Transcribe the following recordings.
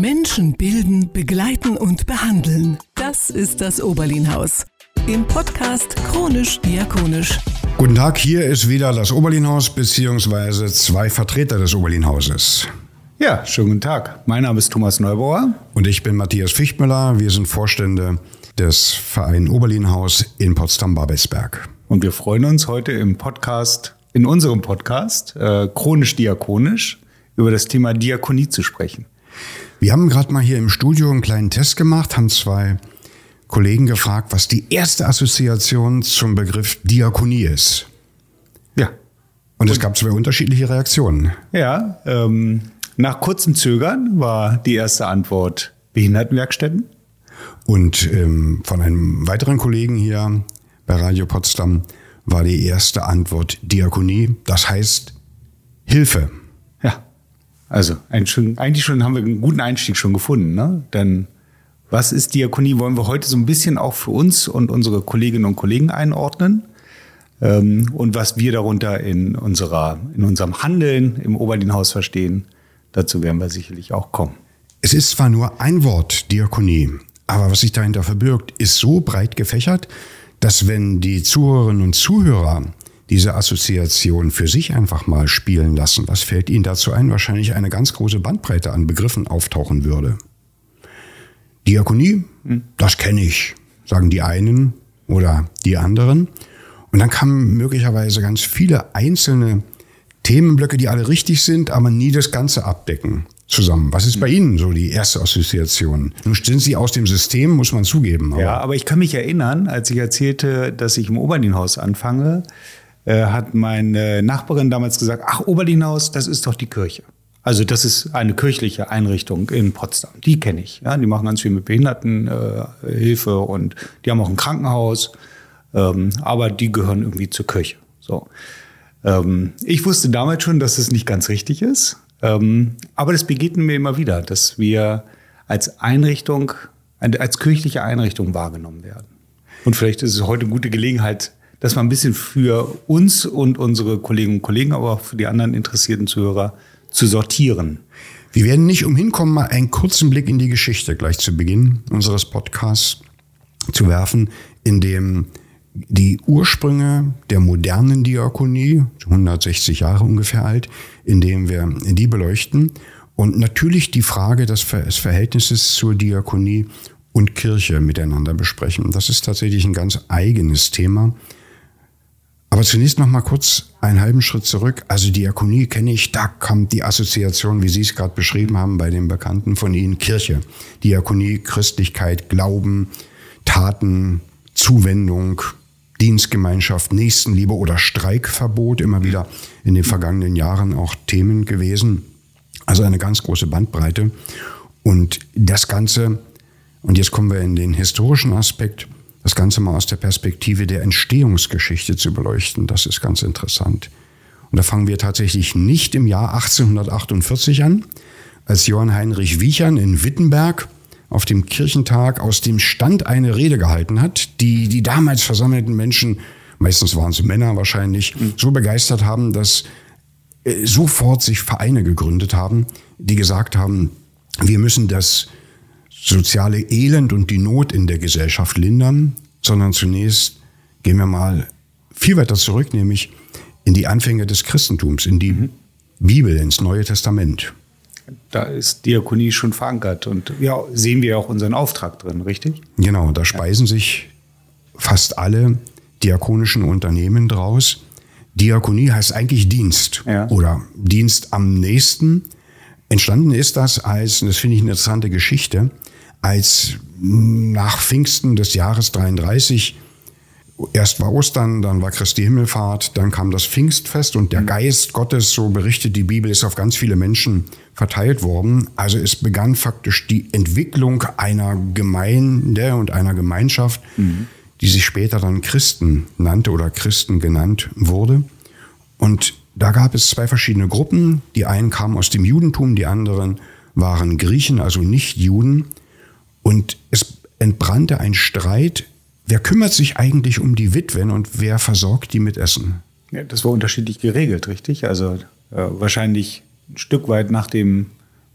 Menschen bilden, begleiten und behandeln. Das ist das Oberlin-Haus. Im Podcast Chronisch Diakonisch. Guten Tag, hier ist wieder das Oberlin-Haus bzw. zwei Vertreter des Oberlin-Hauses. Ja, schönen guten Tag. Mein Name ist Thomas Neubauer. Und ich bin Matthias Fichtmüller. Wir sind Vorstände des Verein Oberlin-Haus in Potsdam-Babelsberg. Und wir freuen uns heute in unserem Podcast Chronisch Diakonisch über das Thema Diakonie zu sprechen. Wir haben gerade mal hier im Studio einen kleinen Test gemacht, haben zwei Kollegen gefragt, was die erste Assoziation zum Begriff Diakonie ist. Ja. Und es gab zwei unterschiedliche Reaktionen. Ja, nach kurzem Zögern war die erste Antwort Behindertenwerkstätten. Und von einem weiteren Kollegen hier bei Radio Potsdam war die erste Antwort Diakonie, das heißt Hilfe. Ja, also eigentlich haben wir einen guten Einstieg schon gefunden, ne? Denn was ist Diakonie, wollen wir heute so ein bisschen auch für uns und unsere Kolleginnen und Kollegen einordnen. Und was wir darunter in unserem Handeln im Oberlin-Haus verstehen, dazu werden wir sicherlich auch kommen. Es ist zwar nur ein Wort, Diakonie, aber was sich dahinter verbirgt, ist so breit gefächert, dass wenn die Zuhörerinnen und Zuhörer diese Assoziation für sich einfach mal spielen lassen, was fällt ihnen dazu ein? Wahrscheinlich eine ganz große Bandbreite an Begriffen auftauchen würde. Diakonie, das kenne ich, sagen die einen oder die anderen. Und dann kamen möglicherweise ganz viele einzelne Themenblöcke, die alle richtig sind, aber nie das Ganze abdecken, zusammen. Was ist bei Ihnen so die erste Assoziation? Nun sind Sie aus dem System, muss man zugeben. Aber ich kann mich erinnern, als ich erzählte, dass ich im Oberlin-Haus anfange, hat meine Nachbarin damals gesagt, ach, Oberlin-Haus, das ist doch die Kirche. Also das ist eine kirchliche Einrichtung in Potsdam. Die kenne ich. Ja, die machen ganz viel mit Behindertenhilfe und die haben auch ein Krankenhaus. Aber die gehören irgendwie zur Kirche. So. Ich wusste damals schon, dass es nicht ganz richtig ist. Aber das begegnet mir immer wieder, dass wir als Einrichtung, als kirchliche Einrichtung wahrgenommen werden. Und vielleicht ist es heute eine gute Gelegenheit, dass man ein bisschen für uns und unsere Kolleginnen und Kollegen, aber auch für die anderen interessierten Zuhörer zu sortieren. Wir werden nicht umhin kommen, mal einen kurzen Blick in die Geschichte gleich zu Beginn unseres Podcasts zu werfen, in dem die Ursprünge der modernen Diakonie, 160 Jahre ungefähr alt, indem wir die beleuchten und natürlich die Frage des Verhältnisses zur Diakonie und Kirche miteinander besprechen. Das ist tatsächlich ein ganz eigenes Thema. Aber zunächst noch mal kurz einen halben Schritt zurück. Also Diakonie kenne ich, da kommt die Assoziation, wie Sie es gerade beschrieben haben, bei den Bekannten von Ihnen, Kirche. Diakonie, Christlichkeit, Glauben, Taten, Zuwendung, Dienstgemeinschaft, Nächstenliebe oder Streikverbot, immer wieder in den vergangenen Jahren auch Themen gewesen. Also eine ganz große Bandbreite. Und das Ganze, und jetzt kommen wir in den historischen Aspekt, das Ganze mal aus der Perspektive der Entstehungsgeschichte zu beleuchten, das ist ganz interessant. Und da fangen wir tatsächlich nicht im Jahr 1848 an, als Johann Heinrich Wiechern in Wittenberg auf dem Kirchentag aus dem Stand eine Rede gehalten hat, die damals versammelten Menschen, meistens waren es Männer wahrscheinlich, so begeistert haben, dass sofort sich Vereine gegründet haben, die gesagt haben, wir müssen das soziale Elend und die Not in der Gesellschaft lindern, sondern zunächst gehen wir mal viel weiter zurück, nämlich in die Anfänge des Christentums, in die Bibel, ins Neue Testament. Da ist Diakonie schon verankert und ja, sehen wir auch unseren Auftrag drin, richtig? Genau, da speisen sich fast alle diakonischen Unternehmen draus. Diakonie heißt eigentlich Dienst oder Dienst am Nächsten. Entstanden ist das als, und das finde ich eine interessante Geschichte, als nach Pfingsten des Jahres 33, erst war Ostern, dann war Christi Himmelfahrt, dann kam das Pfingstfest und der Geist Gottes, so berichtet die Bibel, ist auf ganz viele Menschen verteilt worden. Also es begann faktisch die Entwicklung einer Gemeinde und einer Gemeinschaft, die sich später dann Christen nannte oder Christen genannt wurde. Und da gab es zwei verschiedene Gruppen. Die einen kamen aus dem Judentum, die anderen waren Griechen, also nicht Juden. Und es entbrannte ein Streit, wer kümmert sich eigentlich um die Witwen und wer versorgt die mit Essen? Ja, das war unterschiedlich geregelt, richtig? Also wahrscheinlich ein Stück weit nach dem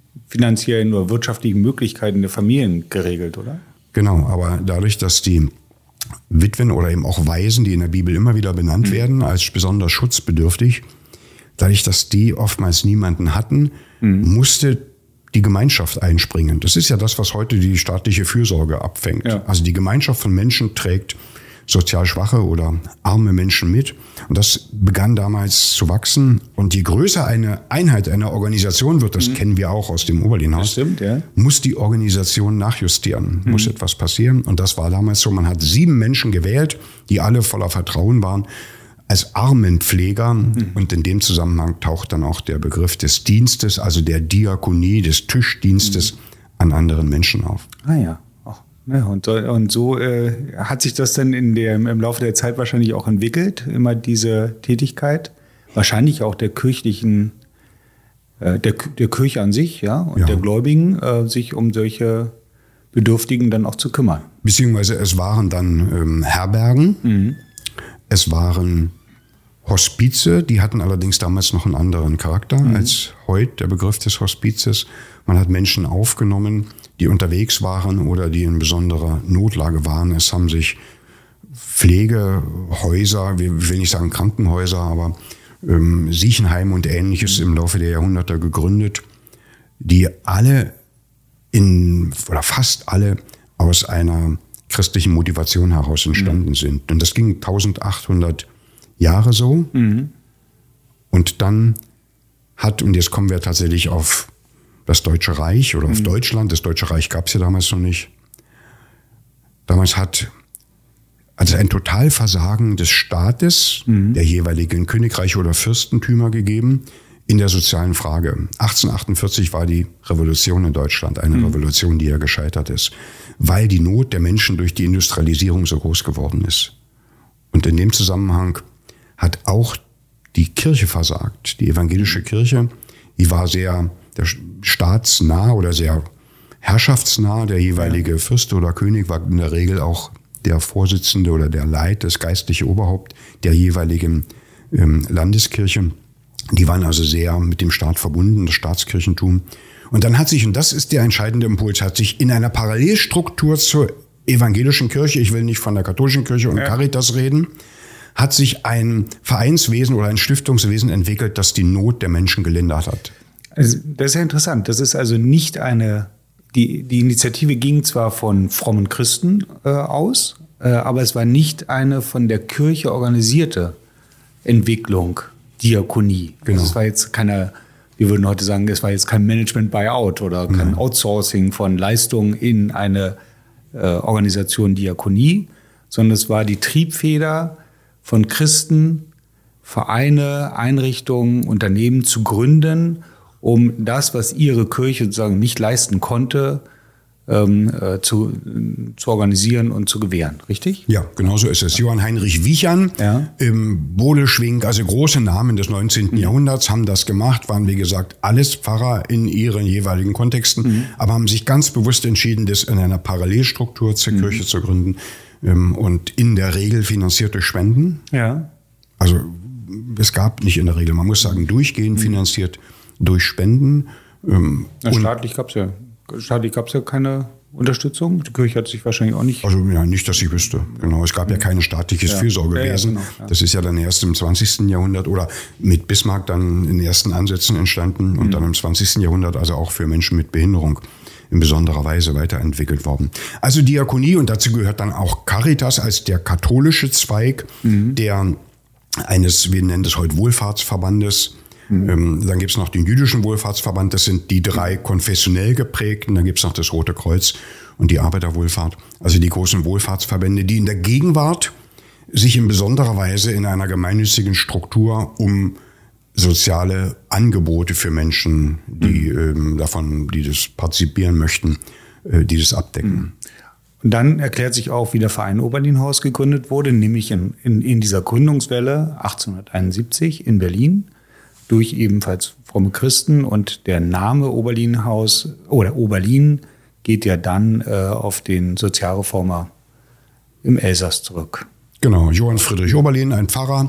finanziellen oder wirtschaftlichen Möglichkeiten der Familien geregelt, oder? Genau, aber dadurch, dass die Witwen oder eben auch Waisen, die in der Bibel immer wieder benannt werden, als besonders schutzbedürftig, dadurch, dass die oftmals niemanden hatten, musste die Gemeinschaft einspringen. Das ist ja das, was heute die staatliche Fürsorge abfängt. Ja. Also die Gemeinschaft von Menschen trägt sozial schwache oder arme Menschen mit. Und das begann damals zu wachsen. Und je größer eine Einheit einer Organisation wird, das kennen wir auch aus dem Oberlinhaus, stimmt, ja, muss die Organisation nachjustieren, muss etwas passieren. Und das war damals so. Man hat 7 Menschen gewählt, die alle voller Vertrauen waren, als Armenpfleger. Und in dem Zusammenhang taucht dann auch der Begriff des Dienstes, also der Diakonie, des Tischdienstes an anderen Menschen auf. Ah ja. Ja, und so hat sich das dann im Laufe der Zeit wahrscheinlich auch entwickelt, immer diese Tätigkeit, wahrscheinlich auch der kirchlichen, der Kirche an sich, ja, und der Gläubigen, sich um solche Bedürftigen dann auch zu kümmern. Beziehungsweise es waren dann Herbergen, es waren Hospize, die hatten allerdings damals noch einen anderen Charakter als heute der Begriff des Hospizes. Man hat Menschen aufgenommen, die unterwegs waren oder die in besonderer Notlage waren. Es haben sich Pflegehäuser, ich will nicht sagen Krankenhäuser, aber Siechenheime und Ähnliches im Laufe der Jahrhunderte gegründet, die alle oder fast alle aus einer christlichen Motivation heraus entstanden sind. Und das ging 1800 Jahre so. Und dann und jetzt kommen wir tatsächlich auf das Deutsche Reich oder auf Deutschland. Das Deutsche Reich gab es ja damals noch nicht. Damals hat ein Totalversagen des Staates, der jeweiligen Königreiche oder Fürstentümer gegeben, in der sozialen Frage. 1848 war die Revolution in Deutschland, eine Revolution, die ja gescheitert ist, weil die Not der Menschen durch die Industrialisierung so groß geworden ist. Und in dem Zusammenhang hat auch die Kirche versagt. Die evangelische Kirche, die war sehr staatsnah oder sehr herrschaftsnah. Der jeweilige Fürst oder König war in der Regel auch der Vorsitzende oder der Leit, das geistliche Oberhaupt der jeweiligen Landeskirche. Die waren also sehr mit dem Staat verbunden, das Staatskirchentum. Und dann hat sich, und das ist der entscheidende Impuls, hat sich in einer Parallelstruktur zur evangelischen Kirche, ich will nicht von der katholischen Kirche und Caritas reden, hat sich ein Vereinswesen oder ein Stiftungswesen entwickelt, das die Not der Menschen gelindert hat. Also das ist ja interessant. Das ist also nicht die Initiative ging zwar von frommen Christen aus, aber es war nicht eine von der Kirche organisierte Entwicklung, Diakonie. Genau. Also es war jetzt wir würden heute sagen, es war jetzt kein Management-Buyout oder kein Outsourcing von Leistungen in eine Organisation Diakonie, sondern es war die Triebfeder von Christen, Vereine, Einrichtungen, Unternehmen zu gründen, um das, was ihre Kirche sozusagen nicht leisten konnte, zu organisieren und zu gewähren, richtig? Ja, genau so ist es. Johann Heinrich Wiechern, Bodelschwingh, also große Namen des 19. Jahrhunderts haben das gemacht, waren wie gesagt alles Pfarrer in ihren jeweiligen Kontexten, aber haben sich ganz bewusst entschieden, das in einer Parallelstruktur zur Kirche zu gründen und in der Regel finanziert durch Spenden. Ja. Also es gab nicht in der Regel, man muss sagen, durchgehend finanziert durch Spenden. Staatlich gab es ja keine Unterstützung. Die Kirche hat sich wahrscheinlich auch nicht... Also ja, nicht, dass ich wüsste. Genau, es gab ja kein staatliches Fürsorgewesen. Ja, genau. Das ist ja dann erst im 20. Jahrhundert oder mit Bismarck dann in ersten Ansätzen entstanden und dann im 20. Jahrhundert also auch für Menschen mit Behinderung in besonderer Weise weiterentwickelt worden. Also Diakonie, und dazu gehört dann auch Caritas als der katholische Zweig wir nennen das heute Wohlfahrtsverbandes. Dann gibt es noch den jüdischen Wohlfahrtsverband, das sind die 3 konfessionell geprägten. Dann gibt es noch das Rote Kreuz und die Arbeiterwohlfahrt. Also die großen Wohlfahrtsverbände, die in der Gegenwart sich in besonderer Weise in einer gemeinnützigen Struktur um soziale Angebote für Menschen, die das partizipieren möchten, die das abdecken. Und dann erklärt sich auch, wie der Verein Oberlinhaus gegründet wurde, nämlich in dieser Gründungswelle 1871 in Berlin durch ebenfalls fromme Christen, und der Name Oberlinhaus oder Oberlin geht ja dann auf den Sozialreformer im Elsass zurück. Genau, Johann Friedrich Oberlin, ein Pfarrer,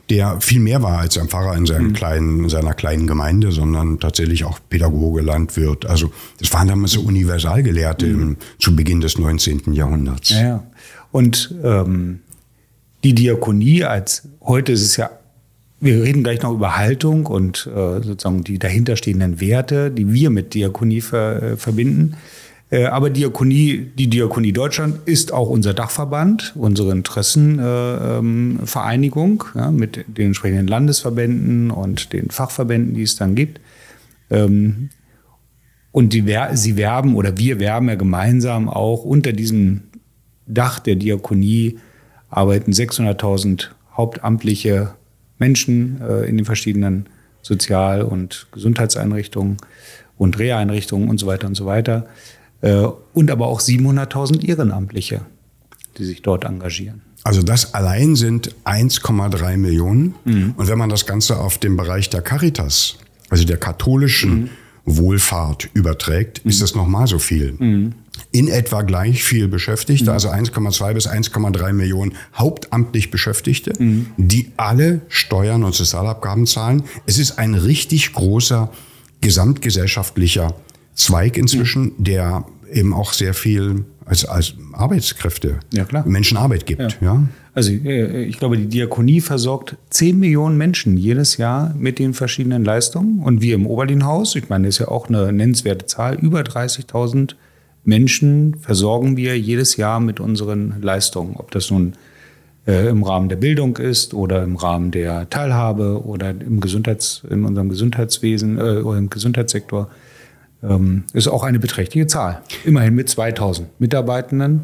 der viel mehr war als ein Pfarrer in seiner kleinen Gemeinde, sondern tatsächlich auch Pädagoge, Landwirt. Also das waren damals so Universalgelehrte zu Beginn des 19. Jahrhunderts. Ja. Und die Diakonie heute ist es ja, wir reden gleich noch über Haltung und sozusagen die dahinterstehenden Werte, die wir mit Diakonie verbinden. Aber die Diakonie Deutschland ist auch unser Dachverband, unsere Interessenvereinigung mit den entsprechenden Landesverbänden und den Fachverbänden, die es dann gibt. Und sie werben oder wir werben ja gemeinsam auch unter diesem Dach der Diakonie arbeiten 600.000 hauptamtliche Menschen in den verschiedenen Sozial- und Gesundheitseinrichtungen und Reha-Einrichtungen und so weiter und so weiter. Und aber auch 700.000 Ehrenamtliche, die sich dort engagieren. Also das allein sind 1,3 Millionen. Und wenn man das Ganze auf den Bereich der Caritas, also der katholischen Wohlfahrt überträgt, ist das nochmal so viel. In etwa gleich viel Beschäftigte, also 1,2 bis 1,3 Millionen hauptamtlich Beschäftigte, die alle Steuern und Sozialabgaben zahlen. Es ist ein richtig großer gesamtgesellschaftlicher Zweig inzwischen, der eben auch sehr viel als Arbeitskräfte Menschen Arbeit gibt. Ja. Also ich glaube, die Diakonie versorgt 10 Millionen Menschen jedes Jahr mit den verschiedenen Leistungen. Und wir im Oberlin-Haus, ich meine, das ist ja auch eine nennenswerte Zahl, über 30.000 Menschen versorgen wir jedes Jahr mit unseren Leistungen. Ob das nun im Rahmen der Bildung ist oder im Rahmen der Teilhabe oder in unserem Gesundheitswesen oder im Gesundheitssektor. Ist auch eine beträchtliche Zahl. Immerhin mit 2.000 Mitarbeitenden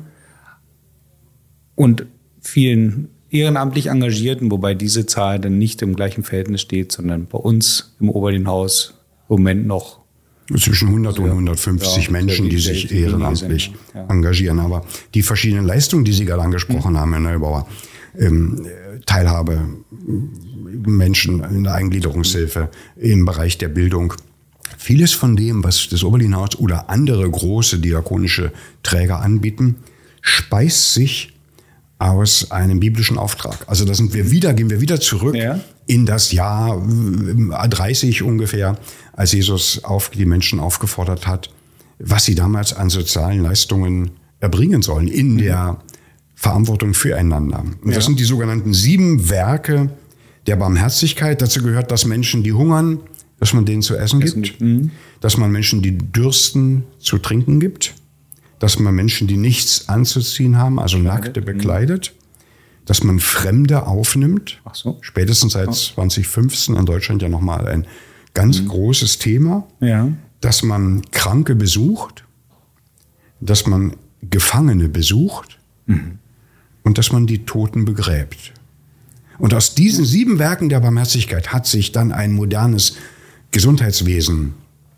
und vielen ehrenamtlich Engagierten, wobei diese Zahl dann nicht im gleichen Verhältnis steht, sondern bei uns im Oberlin-Haus im Moment noch zwischen 100 und 150 Menschen, die sich ehrenamtlich engagieren. Aber die verschiedenen Leistungen, die Sie gerade angesprochen haben, Herr Neubauer, Teilhabe, Menschen in der Eingliederungshilfe, im Bereich der Bildung, vieles von dem, was das Oberlin-Haus oder andere große diakonische Träger anbieten, speist sich aus einem biblischen Auftrag. Also gehen wir wieder zurück in das Jahr 30 ungefähr, als Jesus die Menschen aufgefordert hat, was sie damals an sozialen Leistungen erbringen sollen in der Verantwortung füreinander. Und das sind die sogenannten 7 Werke der Barmherzigkeit. Dazu gehört, dass Menschen, die hungern, dass man denen zu essen gibt, dass man Menschen, die dürsten, zu trinken gibt, dass man Menschen, die nichts anzuziehen haben, also Nackte bekleidet, dass man Fremde aufnimmt. Ach so. Spätestens seit 2015 in Deutschland ja nochmal ein ganz großes Thema, dass man Kranke besucht, dass man Gefangene besucht und dass man die Toten begräbt. Und aus diesen 7 Werken der Barmherzigkeit hat sich dann ein modernes Gesundheitswesen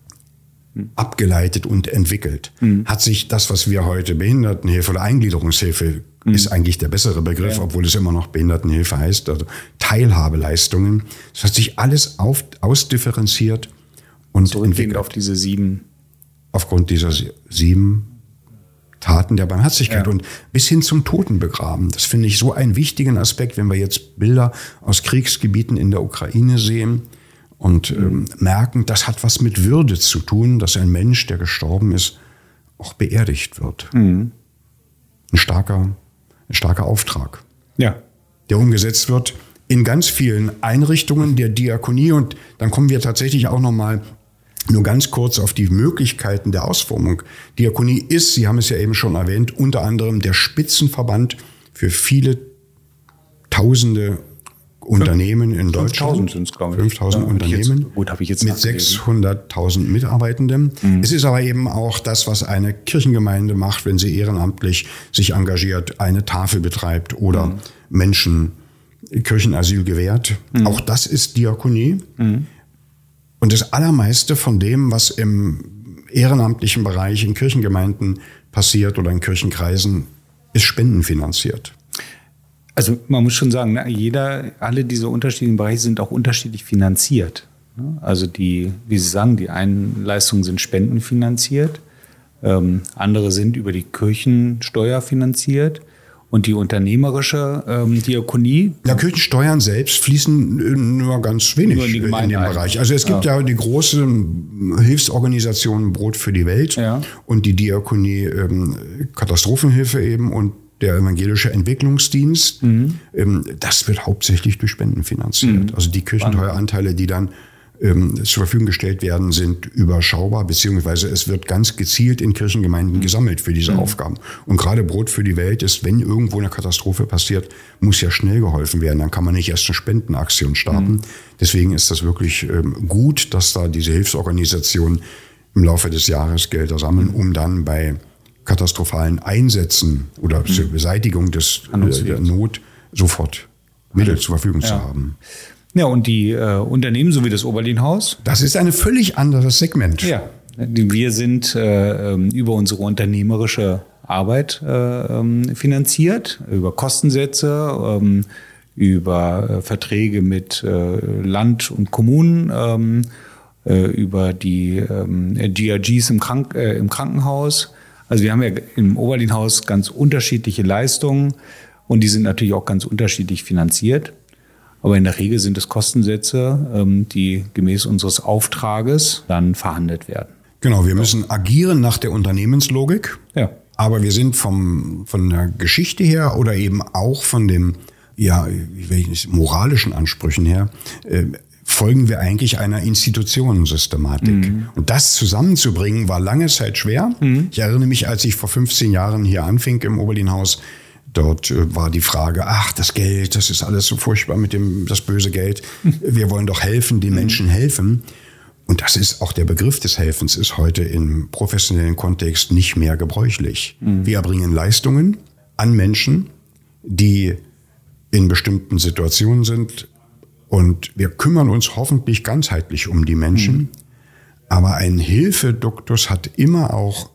abgeleitet und entwickelt. Hat sich das, was wir heute Behindertenhilfe oder Eingliederungshilfe ist eigentlich der bessere Begriff, obwohl es immer noch Behindertenhilfe heißt, also Teilhabeleistungen. Das hat sich alles ausdifferenziert und entwickelt. Auf diese 7. Aufgrund dieser 7 Taten der Barmherzigkeit und bis hin zum Totenbegraben. Das finde ich so einen wichtigen Aspekt, wenn wir jetzt Bilder aus Kriegsgebieten in der Ukraine sehen und merken, das hat was mit Würde zu tun, dass ein Mensch, der gestorben ist, auch beerdigt wird. Ein starker Auftrag, der umgesetzt wird in ganz vielen Einrichtungen der Diakonie. Und dann kommen wir tatsächlich auch noch mal nur ganz kurz auf die Möglichkeiten der Ausformung. Diakonie ist, Sie haben es ja eben schon erwähnt, unter anderem der Spitzenverband für viele Tausende Unternehmen in Deutschland. 5.000 sind es, glaube ich. 5.000 Unternehmen mit 600.000 Mitarbeitenden. Es ist aber eben auch das, was eine Kirchengemeinde macht, wenn sie ehrenamtlich sich engagiert, eine Tafel betreibt oder Menschen Kirchenasyl gewährt. Auch das ist Diakonie. Und das Allermeiste von dem, was im ehrenamtlichen Bereich in Kirchengemeinden passiert oder in Kirchenkreisen, ist spendenfinanziert. Also man muss schon sagen, alle diese unterschiedlichen Bereiche sind auch unterschiedlich finanziert. Also wie Sie sagen, die einen Leistungen sind spendenfinanziert, andere sind über die Kirchensteuer finanziert Und die unternehmerische Diakonie? Ja, Kirchensteuern selbst fließen nur ganz wenig nur in dem Bereich. Also es gibt ja die große Hilfsorganisation Brot für die Welt und die Diakonie Katastrophenhilfe eben und der evangelische Entwicklungsdienst. Das wird hauptsächlich durch Spenden finanziert. Also die Kirchensteueranteile, die dann zur Verfügung gestellt werden, sind überschaubar, beziehungsweise es wird ganz gezielt in Kirchengemeinden gesammelt für diese Aufgaben. Und gerade Brot für die Welt ist, wenn irgendwo eine Katastrophe passiert, muss ja schnell geholfen werden. Dann kann man nicht erst eine Spendenaktion starten. Deswegen ist das wirklich gut, dass da diese Hilfsorganisationen im Laufe des Jahres Gelder sammeln, um dann bei katastrophalen Einsätzen oder zur Beseitigung der Not sofort Mittel zur Verfügung zu haben. Ja, und die Unternehmen, so wie das Oberlin-Haus? Das ist ein völlig anderes Segment. Ja, wir sind über unsere unternehmerische Arbeit finanziert, über Kostensätze, über Verträge mit Land und Kommunen, über die DRGs im Krankenhaus. Also wir haben ja im Oberlin-Haus ganz unterschiedliche Leistungen und die sind natürlich auch ganz unterschiedlich finanziert. Aber in der Regel sind es Kostensätze, die gemäß unseres Auftrages dann verhandelt werden. Genau, wir müssen agieren nach der Unternehmenslogik. Ja. Aber wir sind von der Geschichte her oder eben auch von dem moralischen Ansprüchen her, folgen wir eigentlich einer Institutionensystematik. Und das zusammenzubringen, war lange Zeit schwer. Ich erinnere mich, als ich vor 15 Jahren hier anfing im Oberlin-Haus, dort war die Frage, das Geld, das ist alles so furchtbar mit das böse Geld. Wir wollen doch helfen, den Menschen helfen. Und das ist auch der Begriff des Helfens, ist heute im professionellen Kontext nicht mehr gebräuchlich. Wir erbringen Leistungen an Menschen, die in bestimmten Situationen sind. Und wir kümmern uns hoffentlich ganzheitlich um die Menschen. Aber ein Hilfeduktus hat immer auch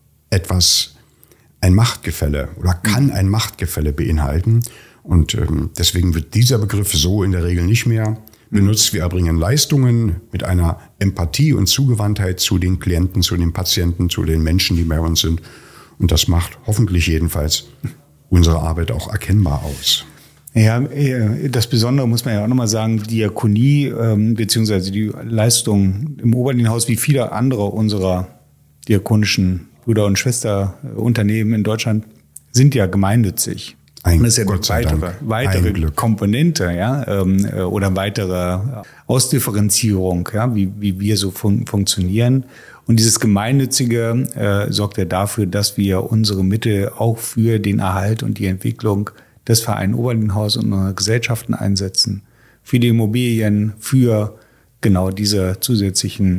ein Machtgefälle oder kann ein Machtgefälle beinhalten. Und deswegen wird dieser Begriff so in der Regel nicht mehr benutzt. Wir erbringen Leistungen mit einer Empathie und Zugewandtheit zu den Klienten, zu den Patienten, zu den Menschen, die bei uns sind. Und das macht hoffentlich jedenfalls unsere Arbeit auch erkennbar aus. Ja, das Besondere muss man ja auch nochmal sagen, Diakonie beziehungsweise die Leistung im Oberlin-Haus wie viele andere unserer diakonischen Brüder- und Schwesterunternehmen in Deutschland sind ja gemeinnützisch. Das ist ja eine weitere Komponente, oder weitere Ausdifferenzierung, wie wir so funktionieren. Und dieses Gemeinnützige sorgt ja dafür, dass wir unsere Mittel auch für den Erhalt und die Entwicklung des Verein Oberlin-Haus und unserer Gesellschaften einsetzen. Für die Immobilien, für genau diese zusätzlichen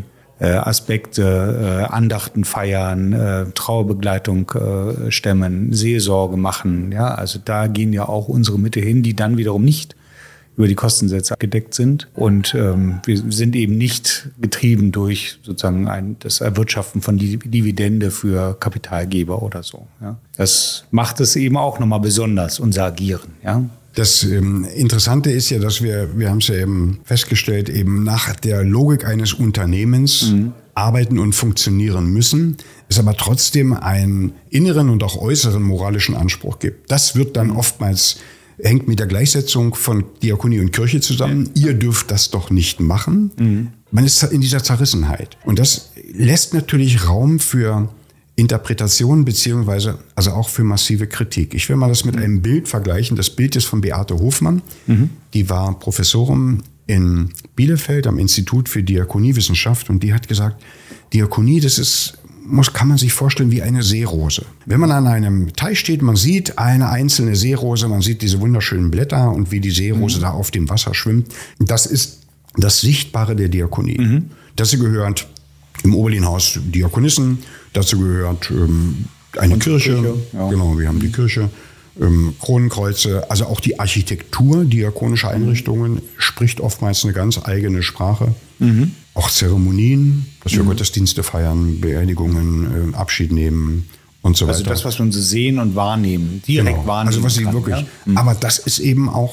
Aspekte, Andachten feiern, Trauerbegleitung stemmen, Seelsorge machen. Ja, also da gehen ja auch unsere Mittel hin, die dann wiederum nicht über die Kostensätze abgedeckt sind. Und wir sind eben nicht getrieben durch sozusagen das Erwirtschaften von Dividende für Kapitalgeber oder so. Ja. Das macht es eben auch nochmal besonders, unser Agieren. Ja. Das Interessante ist ja, dass wir haben es ja eben festgestellt, eben nach der Logik eines Unternehmens arbeiten und funktionieren müssen, es aber trotzdem einen inneren und auch äußeren moralischen Anspruch gibt. Das wird dann oftmals, hängt mit der Gleichsetzung von Diakonie und Kirche zusammen. Ihr dürft das doch nicht machen. Man ist in dieser Zerrissenheit. Und das lässt natürlich Raum für Interpretation beziehungsweise also auch für massive Kritik. Ich will mal das mit einem Bild vergleichen. Das Bild ist von Beate Hofmann. Die war Professorin in Bielefeld am Institut für Diakoniewissenschaft und die hat gesagt, Diakonie, kann man sich vorstellen wie eine Seerose. Wenn man an einem Teich steht, man sieht eine einzelne Seerose, man sieht diese wunderschönen Blätter und wie die Seerose da auf dem Wasser schwimmt. Das ist das Sichtbare der Diakonie. Dazu gehört im Oberlin-Haus Diakonissen, dazu gehört eine Kirche. Ja. Genau, wir haben die Kirche, Kronenkreuze, also auch die Architektur diakonischer Einrichtungen spricht oftmals eine ganz eigene Sprache. Auch Zeremonien, dass wir Gottesdienste feiern, Beerdigungen, Abschied nehmen und so weiter. Also das, was wir uns sehen und wahrnehmen, direkt wahrnehmen. Also was ich wirklich. Ja? Aber das ist eben auch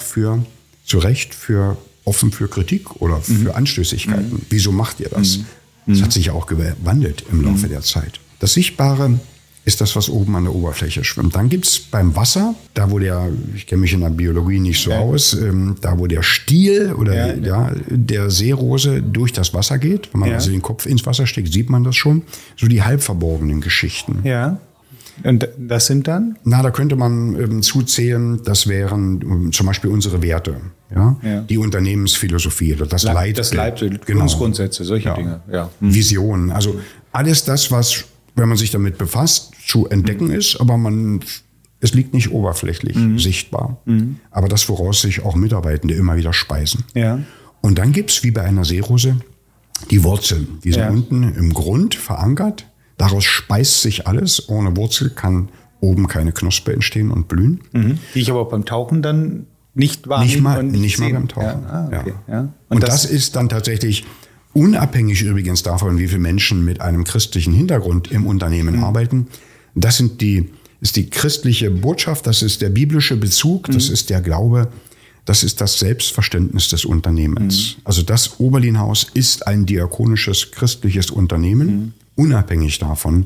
offen für Kritik oder für Anstößigkeiten. Wieso macht ihr das? Das hat sich ja auch gewandelt im Laufe der Zeit. Das Sichtbare ist das, was oben an der Oberfläche schwimmt. Dann gibt es beim Wasser, da wo ich kenne mich in der Biologie nicht so aus, da wo der Stiel oder der Seerose durch das Wasser geht, wenn man also den Kopf ins Wasser steckt, sieht man das schon, so die halb verborgenen Geschichten. Ja. Und das sind dann? Da könnte man zuzählen, das wären zum Beispiel unsere Werte, die Unternehmensphilosophie, das Leitbild, Grundsätze, solche Dinge. Ja. Visionen, also alles das, was, wenn man sich damit befasst, zu entdecken ist, aber es liegt nicht oberflächlich sichtbar. Aber das, woraus sich auch Mitarbeitende immer wieder speisen. Ja. Und dann gibt es, wie bei einer Seerose, die Wurzeln. Die sind unten im Grund verankert. Daraus speist sich alles. Ohne Wurzel kann oben keine Knospe entstehen und blühen. Die ich aber beim Tauchen dann nicht wahrnehme. Nicht mal beim Tauchen. Okay. Ja. Und das ist dann tatsächlich unabhängig übrigens davon, wie viele Menschen mit einem christlichen Hintergrund im Unternehmen arbeiten. Das ist die christliche Botschaft, das ist der biblische Bezug, das ist der Glaube, das ist das Selbstverständnis des Unternehmens. Also das Oberlin-Haus ist ein diakonisches christliches Unternehmen, unabhängig davon,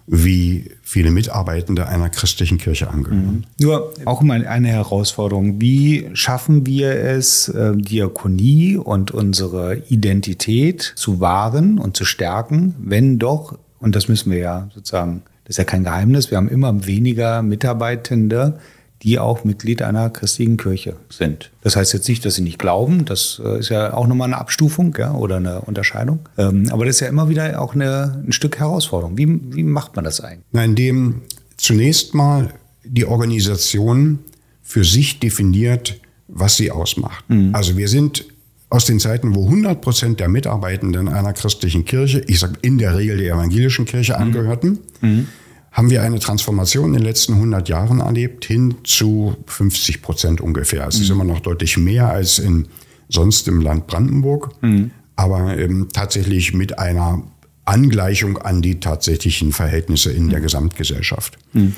wie viele Mitarbeitende einer christlichen Kirche angehören. Nur auch mal eine Herausforderung. Wie schaffen wir es, Diakonie und unsere Identität zu wahren und zu stärken, wenn doch, und das müssen wir ja sozusagen, das ist ja kein Geheimnis, wir haben immer weniger Mitarbeitende, die auch Mitglied einer christlichen Kirche sind. Das heißt jetzt nicht, dass sie nicht glauben, das ist ja auch nochmal eine Abstufung oder eine Unterscheidung. Aber das ist ja immer wieder auch ein Stück Herausforderung. Wie macht man das eigentlich? Indem zunächst mal die Organisation für sich definiert, was sie ausmacht. Also wir sind aus den Zeiten, wo 100% der Mitarbeitenden einer christlichen Kirche, ich sage in der Regel der evangelischen Kirche angehörten, haben wir eine Transformation in den letzten 100 Jahren erlebt, hin zu 50% ungefähr. Es ist immer noch deutlich mehr als sonst im Land Brandenburg, aber tatsächlich mit einer Angleichung an die tatsächlichen Verhältnisse in der Gesamtgesellschaft.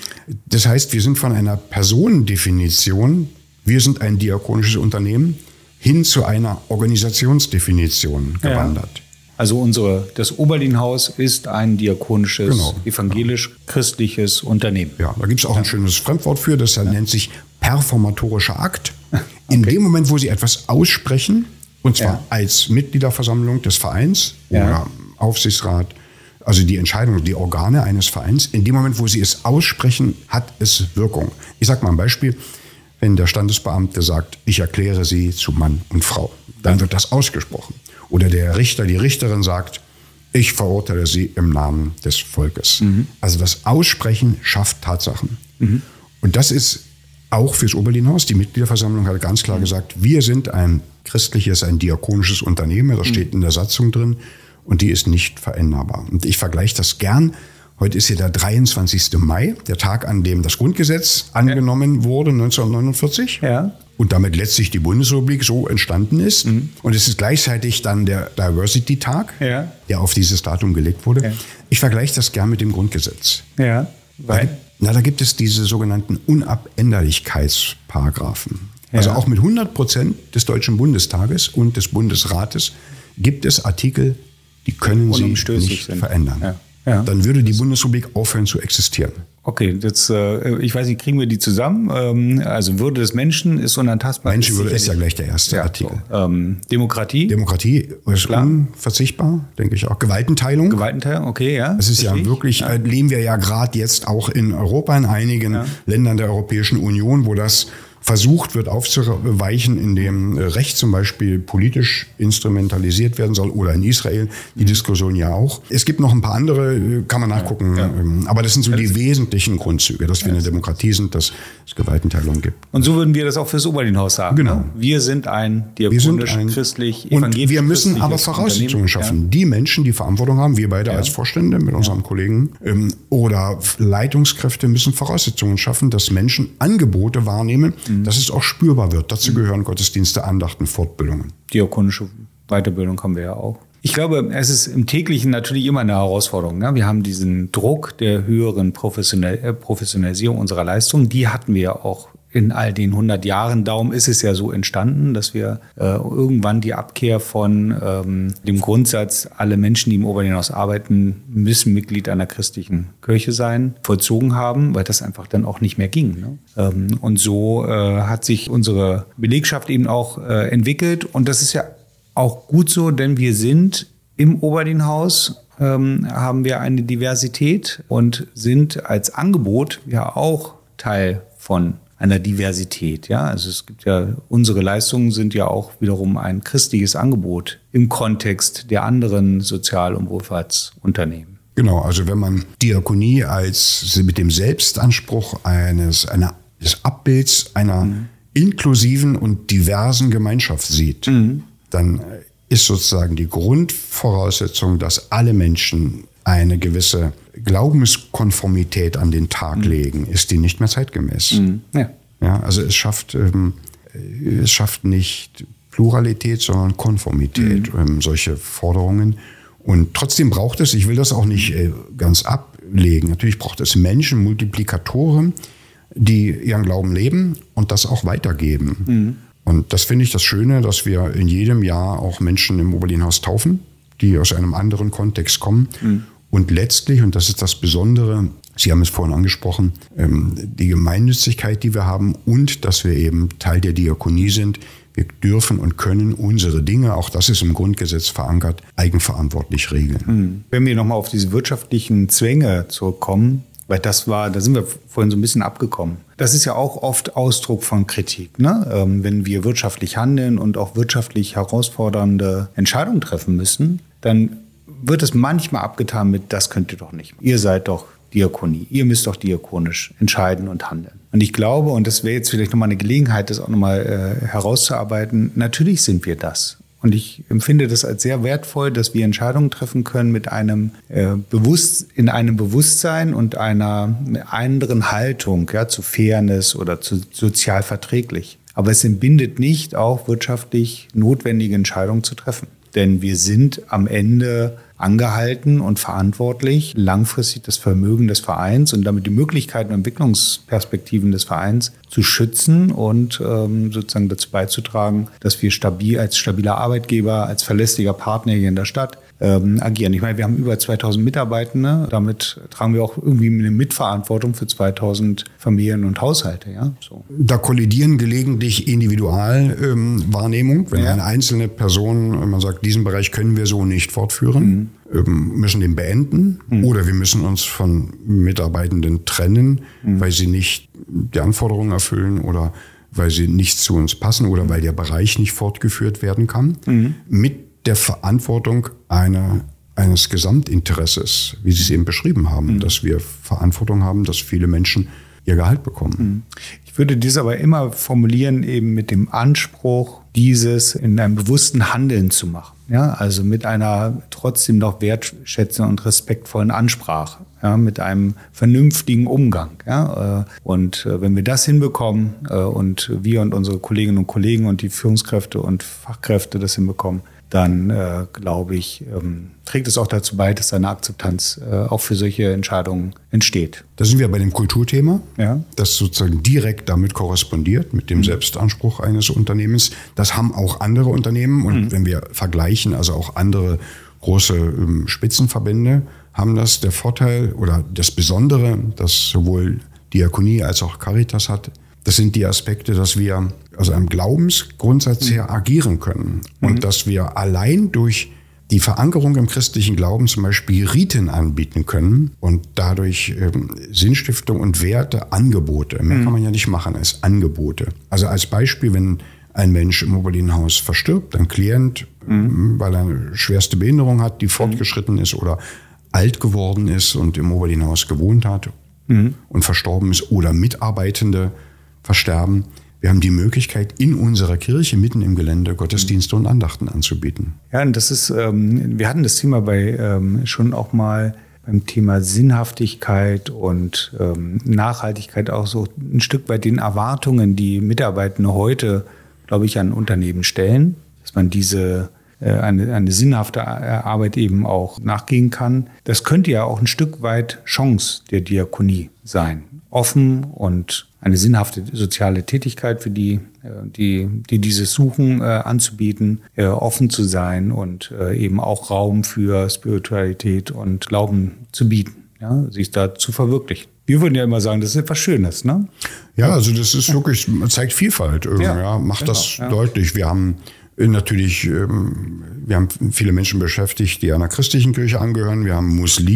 Das heißt, wir sind von einer Personendefinition, wir sind ein diakonisches Unternehmen, hin zu einer Organisationsdefinition gewandert. Ja. Also das Oberlin-Haus ist ein diakonisches, evangelisch-christliches Unternehmen. Ja, da gibt es auch ein schönes Fremdwort für, das nennt sich performatorischer Akt. In dem Moment, wo Sie etwas aussprechen, und zwar als Mitgliederversammlung des Vereins oder Aufsichtsrat, also die Entscheidung, die Organe eines Vereins, in dem Moment, wo Sie es aussprechen, hat es Wirkung. Ich sage mal ein Beispiel. Wenn der Standesbeamte sagt, ich erkläre Sie zu Mann und Frau, dann wird das ausgesprochen. Oder der Richter, die Richterin sagt, ich verurteile Sie im Namen des Volkes. Also das Aussprechen schafft Tatsachen. Und das ist auch fürs Oberlin-Haus. Die Mitgliederversammlung hat ganz klar gesagt, wir sind ein christliches, ein diakonisches Unternehmen. Das steht in der Satzung drin und die ist nicht veränderbar. Und ich vergleiche das gern. Heute ist hier der 23. Mai, der Tag, an dem das Grundgesetz angenommen wurde, 1949. Ja. Und damit letztlich die Bundesrepublik so entstanden ist. Und es ist gleichzeitig dann der Diversity-Tag, der auf dieses Datum gelegt wurde. Ja. Ich vergleiche das gern mit dem Grundgesetz. Ja, weil? Da gibt es diese sogenannten Unabänderlichkeitsparagraphen. Ja. Also auch mit 100% des Deutschen Bundestages und des Bundesrates gibt es Artikel, die können Sie nicht verändern. Ja. Ja. Dann würde die Bundesrepublik aufhören zu existieren. Okay, jetzt, ich weiß nicht, kriegen wir die zusammen? Also Würde des Menschen ist unantastbar. Menschenwürde ist ja gleich der erste Artikel. So. Demokratie? Demokratie ist unverzichtbar, denke ich auch. Gewaltenteilung? Gewaltenteilung, okay, ja. Das ist ja wirklich, leben wir ja gerade jetzt auch in Europa, in einigen Ländern der Europäischen Union, wo das versucht wird aufzuweichen, indem Recht zum Beispiel politisch instrumentalisiert werden soll oder in Israel die Diskussion ja auch. Es gibt noch ein paar andere, kann man nachgucken, aber das sind so die wesentlichen Grundzüge, dass wir eine Demokratie sind, dass es Gewaltenteilung gibt. Und so würden wir das auch fürs Oberlin-Haus sagen. Genau. Ne? Wir sind ein diakonisch-christlich, evangelisch. Und wir müssen aber Voraussetzungen schaffen. Ja. Die Menschen, die Verantwortung haben, wir beide als Vorstände mit unseren Kollegen oder Leitungskräfte müssen Voraussetzungen schaffen, dass Menschen Angebote wahrnehmen, dass es auch spürbar wird. Dazu gehören Gottesdienste, Andachten, Fortbildungen. Diakonische Weiterbildung haben wir ja auch. Ich glaube, es ist im Täglichen natürlich immer eine Herausforderung. Ne? Wir haben diesen Druck der höheren Professionalisierung unserer Leistung. Die hatten wir ja auch in all den 100 Jahren, darum ist es ja so entstanden, dass wir irgendwann die Abkehr von dem Grundsatz, alle Menschen, die im Oberlin-Haus arbeiten, müssen Mitglied einer christlichen Kirche sein, vollzogen haben, weil das einfach dann auch nicht mehr ging. Ne? Und so hat sich unsere Belegschaft eben auch entwickelt. Und das ist ja auch gut so, denn wir sind im Oberlin-Haus, haben wir eine Diversität und sind als Angebot ja auch Teil von einer Diversität. Ja, also es gibt ja, unsere Leistungen sind ja auch wiederum ein christliches Angebot im Kontext der anderen Sozial- und Wohlfahrtsunternehmen. Genau, also wenn man Diakonie als mit dem Selbstanspruch des Abbilds einer inklusiven und diversen Gemeinschaft sieht, dann ist sozusagen die Grundvoraussetzung, dass alle Menschen eine gewisse Glaubenskonformität an den Tag legen, ist die nicht mehr zeitgemäß. Ja, also es schafft nicht Pluralität, sondern Konformität, solche Forderungen. Und trotzdem braucht es, ich will das auch nicht ganz ablegen, natürlich braucht es Menschen, Multiplikatoren, die ihren Glauben leben und das auch weitergeben. Und das finde ich das Schöne, dass wir in jedem Jahr auch Menschen im Oberlin-Haus taufen, die aus einem anderen Kontext kommen. Und letztlich, und das ist das Besondere, Sie haben es vorhin angesprochen, die Gemeinnützigkeit, die wir haben und dass wir eben Teil der Diakonie sind. Wir dürfen und können unsere Dinge, auch das ist im Grundgesetz verankert, eigenverantwortlich regeln. Wenn wir nochmal auf diese wirtschaftlichen Zwänge zurückkommen, weil da sind wir vorhin so ein bisschen abgekommen. Das ist ja auch oft Ausdruck von Kritik, ne? Wenn wir wirtschaftlich handeln und auch wirtschaftlich herausfordernde Entscheidungen treffen müssen, dann wird es manchmal abgetan mit, das könnt ihr doch nicht. Ihr seid doch Diakonie. Ihr müsst doch diakonisch entscheiden und handeln. Und ich glaube, und das wäre jetzt vielleicht nochmal eine Gelegenheit, das auch nochmal herauszuarbeiten, natürlich sind wir das. Und ich empfinde das als sehr wertvoll, dass wir Entscheidungen treffen können mit einem in einem Bewusstsein und einer anderen Haltung, ja, zu Fairness oder zu sozial verträglich. Aber es entbindet nicht, auch wirtschaftlich notwendige Entscheidungen zu treffen. Denn wir sind am Ende angehalten und verantwortlich, langfristig das Vermögen des Vereins und damit die Möglichkeiten und Entwicklungsperspektiven des Vereins zu schützen und sozusagen dazu beizutragen, dass wir als stabiler Arbeitgeber, als verlässlicher Partner hier in der Stadt agieren. Ich meine, wir haben über 2000 Mitarbeitende, damit tragen wir auch irgendwie eine Mitverantwortung für 2000 Familien und Haushalte. Ja? So. Da kollidieren gelegentlich Individualwahrnehmung, wenn eine einzelne Person, wenn man sagt, diesen Bereich können wir so nicht fortführen, müssen den beenden oder wir müssen uns von Mitarbeitenden trennen, weil sie nicht die Anforderungen erfüllen oder weil sie nicht zu uns passen oder weil der Bereich nicht fortgeführt werden kann, mit der Verantwortung eines Gesamtinteresses, wie Sie es eben beschrieben haben, dass wir Verantwortung haben, dass viele Menschen ihr Gehalt bekommen. Ich würde dies aber immer formulieren eben mit dem Anspruch, dieses in einem bewussten Handeln zu machen. Ja, also mit einer trotzdem noch wertschätzenden und respektvollen Ansprache, ja, mit einem vernünftigen Umgang. Ja, und wenn wir das hinbekommen und wir und unsere Kolleginnen und Kollegen und die Führungskräfte und Fachkräfte das hinbekommen, dann glaube ich, trägt es auch dazu bei, dass eine Akzeptanz auch für solche Entscheidungen entsteht. Da sind wir bei dem Kulturthema, das sozusagen direkt damit korrespondiert, mit dem Selbstanspruch eines Unternehmens. Das haben auch andere Unternehmen und wenn wir vergleichen, also auch andere große Spitzenverbände, haben das der Vorteil oder das Besondere, das sowohl Diakonie als auch Caritas hat. Das sind die Aspekte, dass wir aus einem Glaubensgrundsatz her agieren können und dass wir allein durch die Verankerung im christlichen Glauben zum Beispiel Riten anbieten können und dadurch Sinnstiftung und Werte, Angebote, mehr kann man ja nicht machen als Angebote. Also als Beispiel, wenn ein Mensch im Oberlin-Haus verstirbt, ein Klient, weil er eine schwerste Behinderung hat, die fortgeschritten ist oder alt geworden ist und im Oberlin-Haus gewohnt hat und verstorben ist oder Mitarbeitende versterben. Wir haben die Möglichkeit, in unserer Kirche mitten im Gelände Gottesdienste und Andachten anzubieten. Ja, und das ist, wir hatten das Thema schon auch mal beim Thema Sinnhaftigkeit und Nachhaltigkeit auch so ein Stück weit den Erwartungen, die Mitarbeitende heute, glaube ich, an Unternehmen stellen, dass man eine sinnhafte Arbeit eben auch nachgehen kann. Das könnte ja auch ein Stück weit Chance der Diakonie sein. offen und eine sinnhafte soziale Tätigkeit für die dieses suchen, anzubieten, offen zu sein und eben auch Raum für Spiritualität und Glauben zu bieten, ja, sich da zu verwirklichen. Wir würden ja immer sagen, das ist etwas Schönes, ne? Ja, also das ist wirklich, zeigt Vielfalt irgendwie, macht das deutlich. Wir haben natürlich, wir haben viele Menschen beschäftigt, die einer christlichen Kirche angehören. Wir haben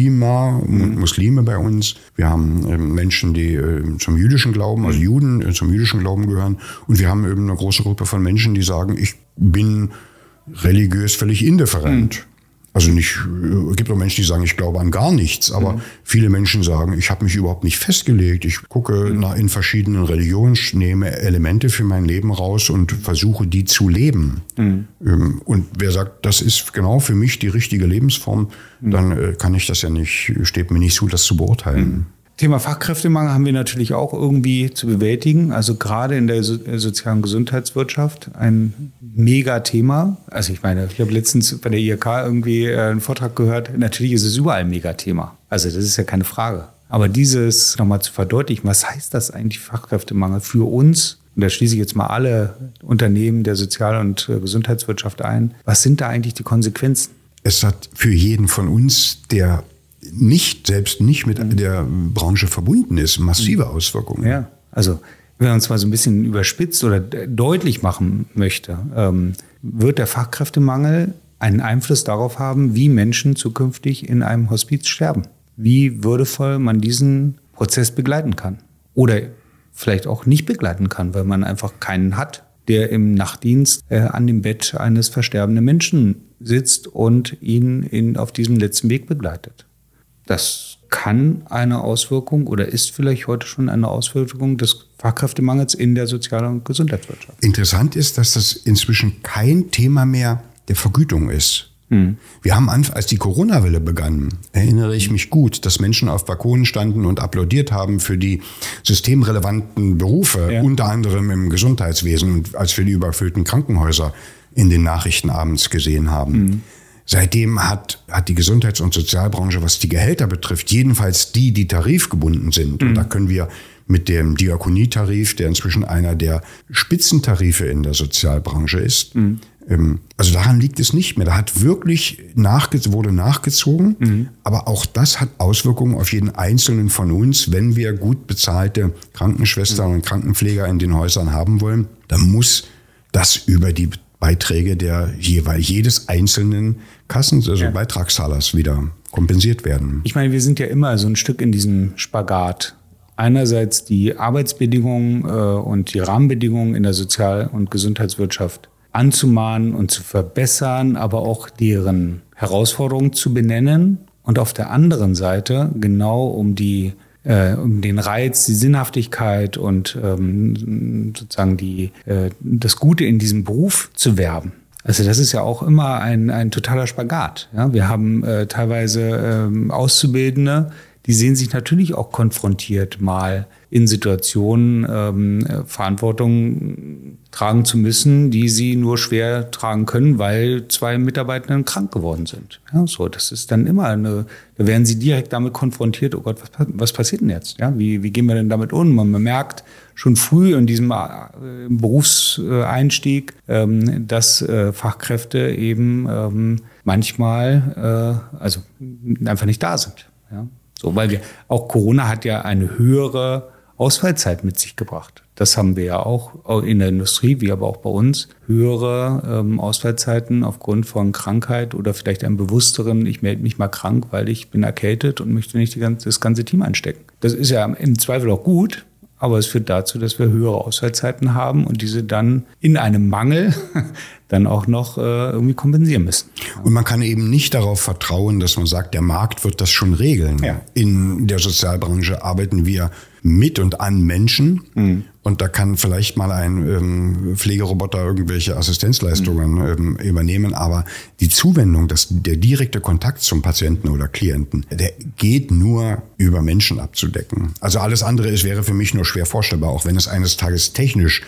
Muslime bei uns. Wir haben Menschen, die zum jüdischen Glauben, also Juden zum jüdischen Glauben gehören. Und wir haben eben eine große Gruppe von Menschen, die sagen, ich bin religiös völlig indifferent. Also gibt auch Menschen, die sagen, ich glaube an gar nichts, aber viele Menschen sagen, ich habe mich überhaupt nicht festgelegt. Ich gucke in verschiedenen Religionen, nehme Elemente für mein Leben raus und versuche, die zu leben. Und wer sagt, das ist genau für mich die richtige Lebensform, dann kann ich das ja nicht, steht mir nicht zu, das zu beurteilen. Thema Fachkräftemangel haben wir natürlich auch irgendwie zu bewältigen. Also gerade in der sozialen Gesundheitswirtschaft ein Megathema. Also ich meine, ich habe letztens bei der IHK irgendwie einen Vortrag gehört. Natürlich ist es überall ein Megathema. Also das ist ja keine Frage. Aber dieses nochmal zu verdeutlichen, was heißt das eigentlich Fachkräftemangel für uns? Und da schließe ich jetzt mal alle Unternehmen der Sozial- und Gesundheitswirtschaft ein. Was sind da eigentlich die Konsequenzen? Es hat für jeden von uns, der selbst nicht mit der Branche verbunden ist, massive Auswirkungen. Ja, also wenn man es mal so ein bisschen überspitzt oder deutlich machen möchte, wird der Fachkräftemangel einen Einfluss darauf haben, wie Menschen zukünftig in einem Hospiz sterben. Wie würdevoll man diesen Prozess begleiten kann. Oder vielleicht auch nicht begleiten kann, weil man einfach keinen hat, der im Nachtdienst an dem Bett eines versterbenden Menschen sitzt und ihn auf diesem letzten Weg begleitet. Das kann eine Auswirkung oder ist vielleicht heute schon eine Auswirkung des Fachkräftemangels in der Sozial- und Gesundheitswirtschaft. Interessant ist, dass das inzwischen kein Thema mehr der Vergütung ist. Wir haben, als die Corona-Welle begann, erinnere ich mich gut, dass Menschen auf Balkonen standen und applaudiert haben für die systemrelevanten Berufe, unter anderem im Gesundheitswesen, und als wir die überfüllten Krankenhäuser in den Nachrichten abends gesehen haben. Seitdem hat die Gesundheits- und Sozialbranche, was die Gehälter betrifft, jedenfalls die tarifgebunden sind. Und da können wir mit dem Diakonietarif, der inzwischen einer der Spitzentarife in der Sozialbranche ist, also daran liegt es nicht mehr. Da hat wirklich wurde nachgezogen. Aber auch das hat Auswirkungen auf jeden Einzelnen von uns. Wenn wir gut bezahlte Krankenschwestern und Krankenpfleger in den Häusern haben wollen, dann muss das über die Beiträge jedes einzelnen Beitragszahlers wieder kompensiert werden. Ich meine, wir sind ja immer so ein Stück in diesem Spagat. Einerseits die Arbeitsbedingungen und die Rahmenbedingungen in der Sozial- und Gesundheitswirtschaft anzumahnen und zu verbessern, aber auch deren Herausforderungen zu benennen. Und auf der anderen Seite genau um den Reiz, die Sinnhaftigkeit und sozusagen das Gute in diesem Beruf zu werben. Also das ist ja auch immer ein totaler Spagat. Ja? Wir haben teilweise Auszubildende, die sehen sich natürlich auch konfrontiert, mal in Situationen Verantwortung tragen zu müssen, die sie nur schwer tragen können, weil 2 Mitarbeitenden krank geworden sind. Ja, so, das ist dann immer da werden sie direkt damit konfrontiert, oh Gott, was passiert denn jetzt? Ja, wie gehen wir denn damit um? Man merkt schon früh in diesem Berufseinstieg, dass Fachkräfte eben manchmal also einfach nicht da sind. Ja? So, weil auch Corona hat ja eine höhere Ausfallzeit mit sich gebracht. Das haben wir ja auch in der Industrie, wie aber auch bei uns, höhere Ausfallzeiten aufgrund von Krankheit oder vielleicht einem bewussteren, ich melde mich mal krank, weil ich bin erkältet und möchte nicht das ganze Team anstecken. Das ist ja im Zweifel auch gut, aber es führt dazu, dass wir höhere Ausfallzeiten haben und diese dann in einem Mangel dann auch noch irgendwie kompensieren müssen. Und man kann eben nicht darauf vertrauen, dass man sagt, der Markt wird das schon regeln. Ja. In der Sozialbranche arbeiten wir mit und an Menschen. Und da kann vielleicht mal ein Pflegeroboter irgendwelche Assistenzleistungen übernehmen. Aber die Zuwendung, der direkte Kontakt zum Patienten oder Klienten, der geht nur über Menschen abzudecken. Also alles andere wäre für mich nur schwer vorstellbar, auch wenn es eines Tages technisch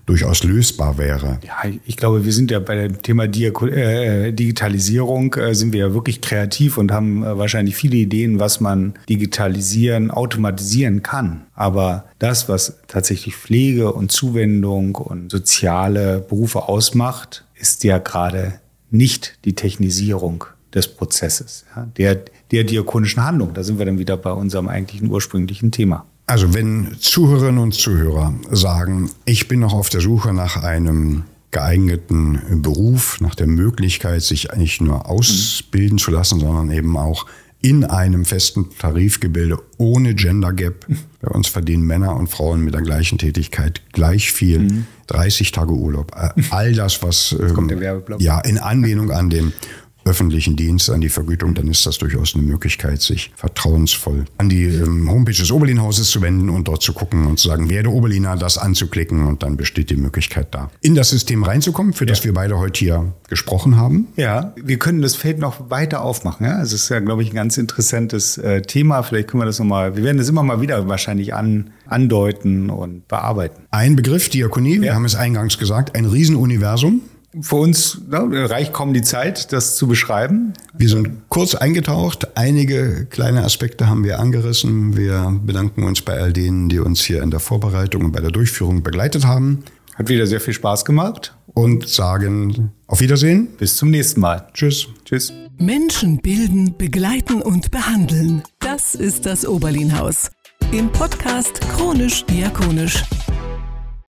durchaus lösbar wäre. Ja, ich glaube, wir sind ja bei dem Thema Digitalisierung, sind wir ja wirklich kreativ und haben wahrscheinlich viele Ideen, was man digitalisieren, automatisieren kann. Aber das, was tatsächlich Pflege und Zuwendung und soziale Berufe ausmacht, ist ja gerade nicht die Technisierung des Prozesses, ja, der diakonischen Handlung. Da sind wir dann wieder bei unserem eigentlichen ursprünglichen Thema. Also wenn Zuhörerinnen und Zuhörer sagen, ich bin noch auf der Suche nach einem geeigneten Beruf, nach der Möglichkeit, sich nicht nur ausbilden zu lassen, sondern eben auch in einem festen Tarifgebilde ohne Gender Gap. Bei uns verdienen Männer und Frauen mit der gleichen Tätigkeit gleich viel. 30 Tage Urlaub. All das, was kommt der Werbeblock. Ja, in Anlehnung an den öffentlichen Dienst, an die Vergütung, dann ist das durchaus eine Möglichkeit, sich vertrauensvoll an die Homepage des Oberlin-Hauses zu wenden und dort zu gucken und zu sagen, werde Oberliner, das anzuklicken, und dann besteht die Möglichkeit da, in das System reinzukommen, für das wir beide heute hier gesprochen haben. Ja, wir können das Feld noch weiter aufmachen. Ja? Also es ist ja, glaube ich, ein ganz interessantes Thema. Vielleicht können wir das nochmal, wir werden das immer mal wieder wahrscheinlich andeuten und bearbeiten. Ein Begriff, Diakonie, wir haben es eingangs gesagt, ein Riesenuniversum. Für uns reicht kaum die Zeit, das zu beschreiben. Wir sind kurz eingetaucht. Einige kleine Aspekte haben wir angerissen. Wir bedanken uns bei all denen, die uns hier in der Vorbereitung und bei der Durchführung begleitet haben. Hat wieder sehr viel Spaß gemacht. Und sagen auf Wiedersehen. Bis zum nächsten Mal. Tschüss. Tschüss. Menschen bilden, begleiten und behandeln. Das ist das Oberlin-Haus. Im Podcast Chronisch Diakonisch.